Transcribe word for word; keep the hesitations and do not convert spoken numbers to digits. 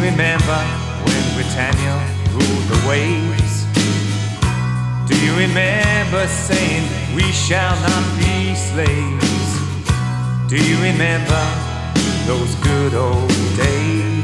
remember when Britannia ruled the waves? Do you remember saying we shall not be slaves? Do you remember those good old days?